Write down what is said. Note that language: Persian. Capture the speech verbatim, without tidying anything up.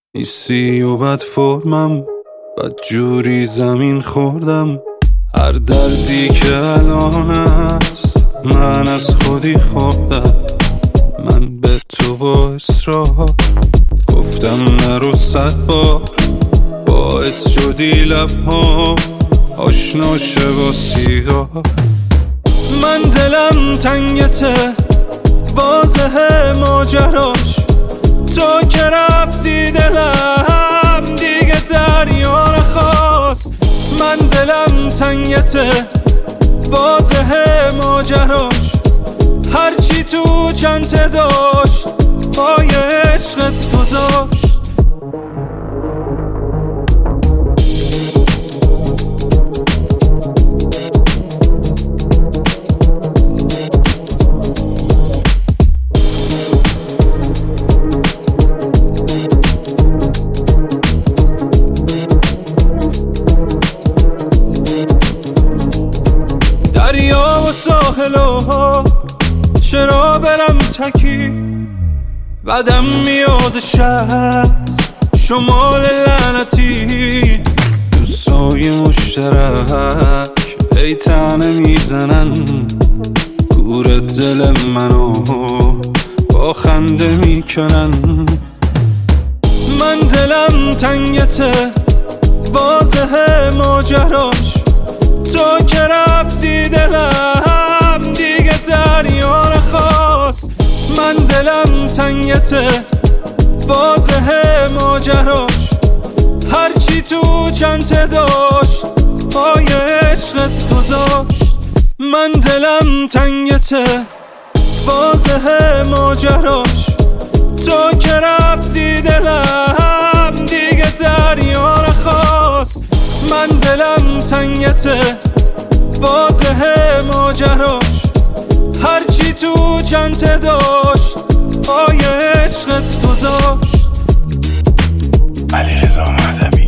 نیستی و بد فرمم، بد جوری زمین خوردم. هر دردی که الان است من از خودی خوردم. من به تو با اصرار گفتم نرو صد بار، باعث شدی لبها آشنا شه با سیگار. من دلم تنگته واضحه ماجراش، تو که رفتی دلم دیگه دریا نخواست. من دلم تنگته واضحه ماجراش، هرچی تو چنته داشت پای عشقت گذاشت. دریا و ساحل ها چرا برم تکی، بعدم میاد شهر شمال لعنتی. دوستای مشترک ای تنه میزنن، گور دل منو با خنده میکنن. من دلم تنگته واضحه ماجراش، تو که رفتی دلم دیگه دریا نخواست. من دلم تنگته واضحه ماجراش، هرچی تو چنته داشت پای عشقت گذاشت. من دلم تنگته واضحه ماجراش، تو که رفتی دلم دیگه دریا نخواست. من دلم تنگته واضحه ماجراش، هرچی تو چنته داشت پای عشقت گذاشت. علیرضا مهدوی